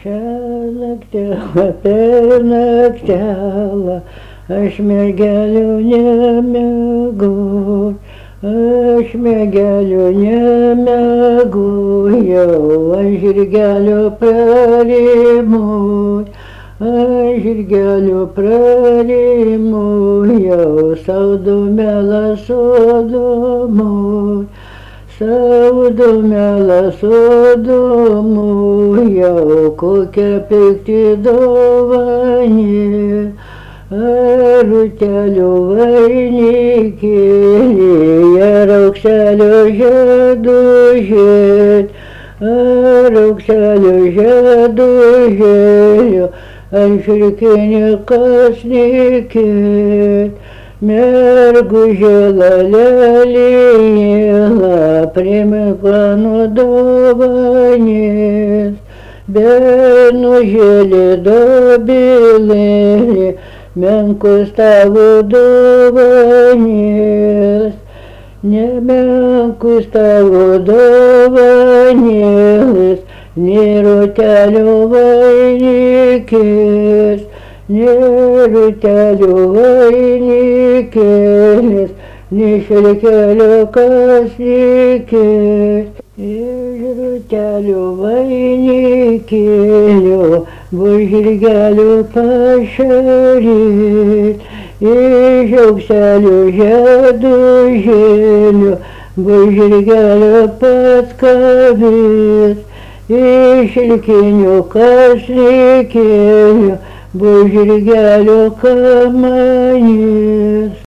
Šiąnaktelę per naktelę aš mergelių nemiegojau, aš mergelių nemiegojau, ant žirgelio prarimoj, ant žirgelio prarimojau, saudomėlą sodomoj. Saudomėlą sodomojau, kokia pikti dovanė, rūtelio vainikėlyje raukselio žiedų žied, raukselio žiedų žiedų, ant šilkinio kasnikėt. Mergužė lalelėlė, primink mano dovanės, benužėlė dobilėlė, menkos tavo dovanės, nemenkus tavo dovanėlis, nei rūtelio vainikės. Rūtelio vainikėlis, nei šilkelio kasnikės. Iš rūtelio vainikėlio bus žirgelio pašaryt, iš aukselio žiedų žėlio bus žirgelio paskabėt, iš šilkinio kasnikėlio bus žirgelio kamanės.